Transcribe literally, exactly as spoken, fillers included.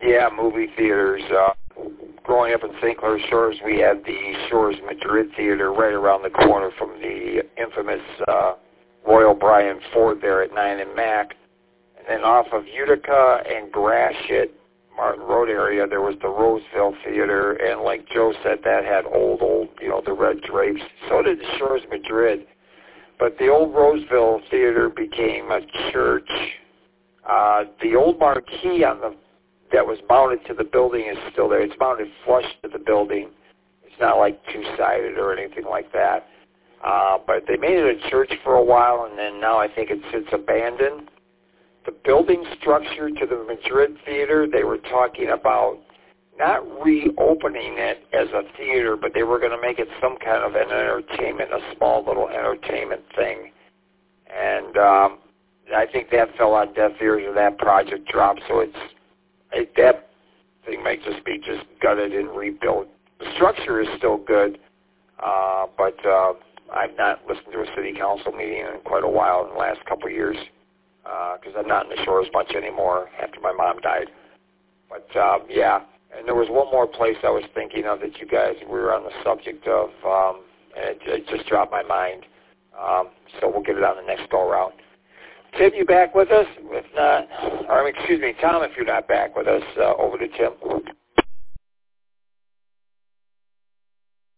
Yeah, movie theaters. Uh, growing up in Saint Clair Shores, we had the Shores Madrid Theater right around the corner from the infamous uh, Royal Bryan Ford there at nine and Mac. And then off of Utica and Gratiot, Martin Road area, there was the Roseville Theater. And like Joe said, that had old, old, you know, the red drapes. So did the Shores Madrid. But the old Roseville Theater became a church. Uh, the old marquee on the that was mounted to the building is still there. It's mounted flush to the building. It's not like two-sided or anything like that. Uh, but they made it a church for a while, and then now I think it's, it's abandoned. The building structure to the Madrid Theater, they were talking about not reopening it as a theater, but they were going to make it some kind of an entertainment, a small little entertainment thing. And um, I think that fell on deaf ears or that project dropped, so it's It, that thing might just be just gutted and rebuilt. The structure is still good, uh, but uh, I've not listened to a city council meeting in quite a while in the last couple of years because uh, I'm not in the Shores much anymore after my mom died. But, uh, yeah, and there was one more place I was thinking of that you guys, we were on the subject of, um, and it, it just dropped my mind. Um, so we'll get it on the next go-around. Tim, you back with us? If not, or excuse me, Tom, if you're not back with us, uh, over to Tim.